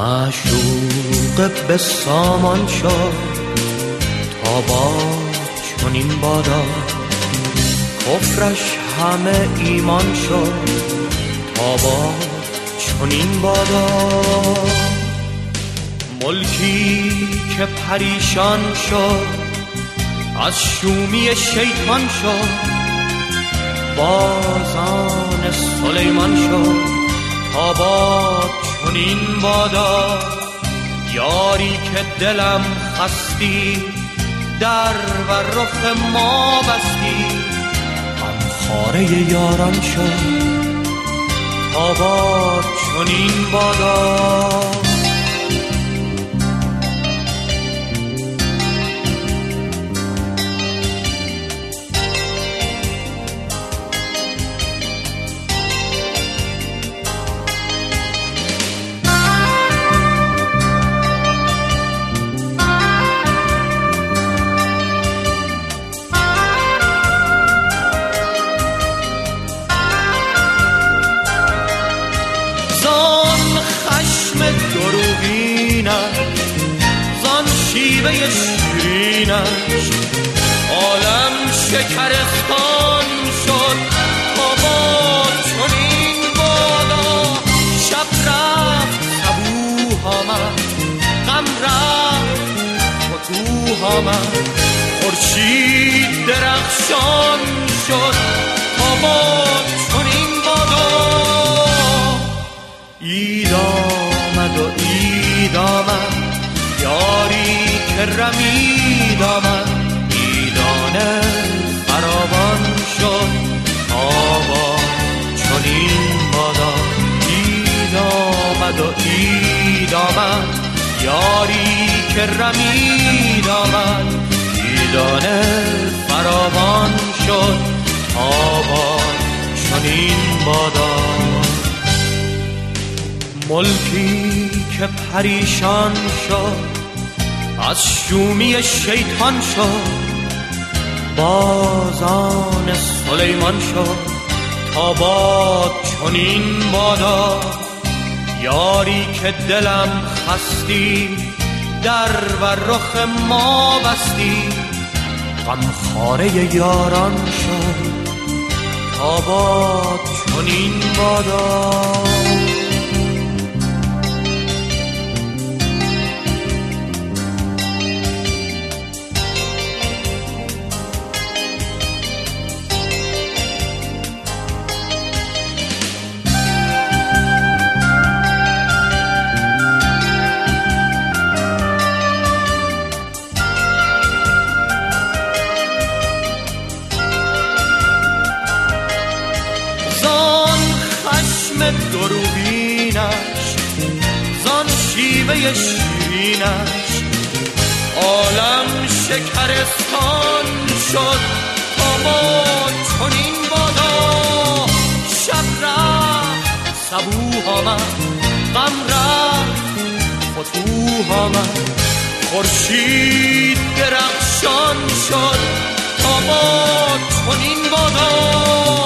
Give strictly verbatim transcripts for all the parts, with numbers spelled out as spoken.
معشوق به سامان شد تا با چنین بادا، کفرش همه ایمان شد تا با چنین بادا. ملکی که پریشان شد از شومی شیطان شد، بازان سلیمان شد تا با چنین بادا. یاری که دلم خستی در و رخ ما بستی، غمخواره یاران شد تا با چنین بادا. زان شیوه شیرینش عالم شکرستان شد تا با چنین بادا. شب رفت صبوح آمد، غم رفت فتوح آمد، خورشید درخشان شد تا با چنین بادا. عید آمد و عید آمد، یاری که رمید آمد، عیدانه فراوان شد تا با چنین بادا. عید آمد و عید آمد، یاری که رمید آمد، عیدانه فراوان شد تا با چنین بادا. ملکی که پریشان شد از شومی شیطان شد، بازان سلیمان شد تا با چنین بادا. یاری که دلم خستی در و رخ ما بستی، غمخواره یاران شد تا با چنین بادا. دروغینش زان شیوه شیرینش عالم شکرستان شد تا با چنین بادا. شب رفت صبوح آمد، غم رفت فتوح آمد، خورشید درخشان شد تا با چنین بادا.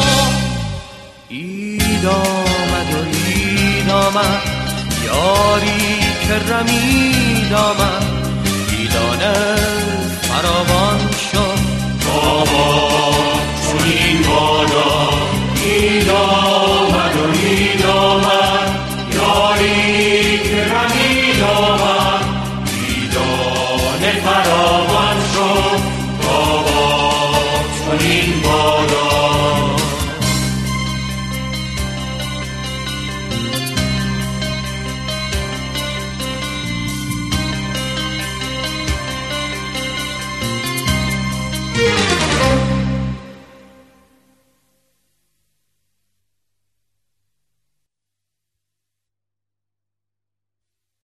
عید آمد و عید آمد، یاری که رمید آمد، عیدانه فراوان شد تا با چنین بادا. عید آمد و عید آمد، یاری که رمید آمد،